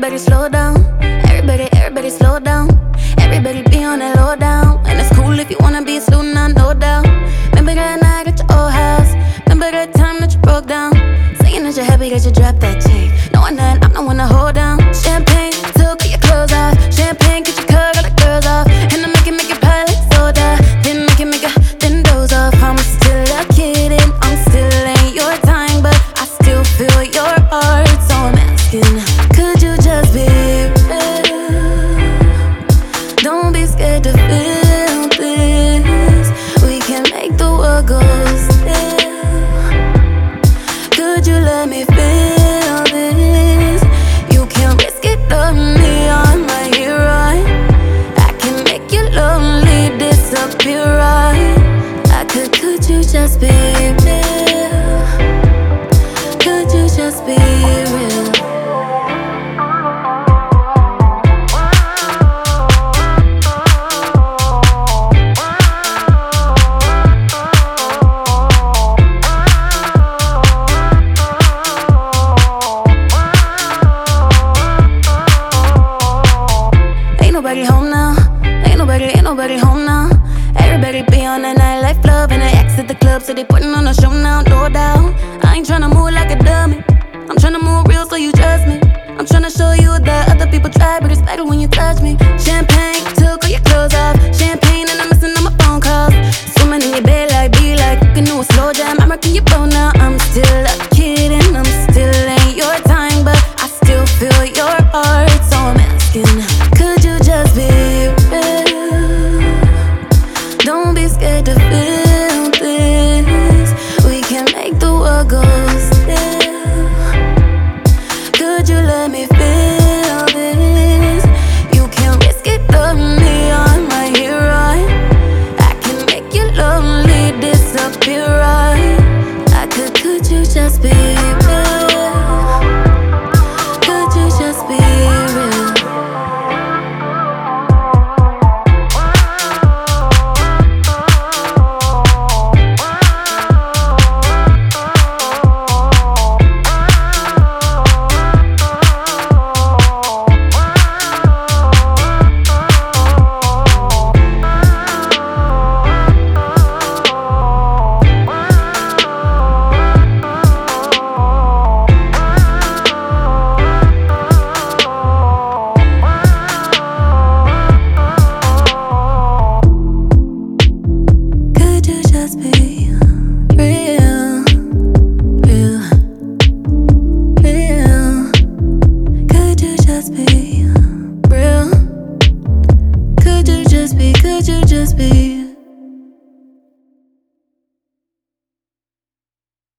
Everybody slow down. Everybody slow down. Everybody be on that low down. And it's cool if you wanna be a student, now, no doubt. Remember that night at your old house. Remember that time that you broke down. Saying that you're happy that you dropped that chick, knowing that I'm the one to hold down. Champagne, took your clothes off. Champagne, get your cut, all the girls off. And I make it pile like soda. Then make it, then doze off. I'm still a kid and I'm still ain't your time, but I still feel your heart. So I'm asking, could you just be real? Don't be scared to feel this. We can make the world go still. Could you let me feel this? You can't risk it on me, on my hero. I can make you lonely disappear, right? Could you just be real? Could you just be real? Ain't nobody home now. Ain't nobody home now. Everybody be on that nightlife club and they exit the club, so they putting on a show now, no doubt. I ain't tryna move like a dummy. I'm tryna move real so you trust me. I'm tryna show you that other people try, but it's better when you touch me. Champagne, took all your clothes off. Champagne and I'm missing all my phone calls. Swimming in your bed like, be like, you can do a slow jam. I'm rocking your boat now. I'm still a kid and I'm still ain't your time, but I still feel your heart. So I'm asking, could you just be real? Don't be scared to feel this. We can make the world go still. Could you let me feel this? You can't risk it on me, on my hero. I can make you lonely disappear, right? Could you just be real? Could you just be real? Could you just be real? Real, real. Could you just be real? Could you just be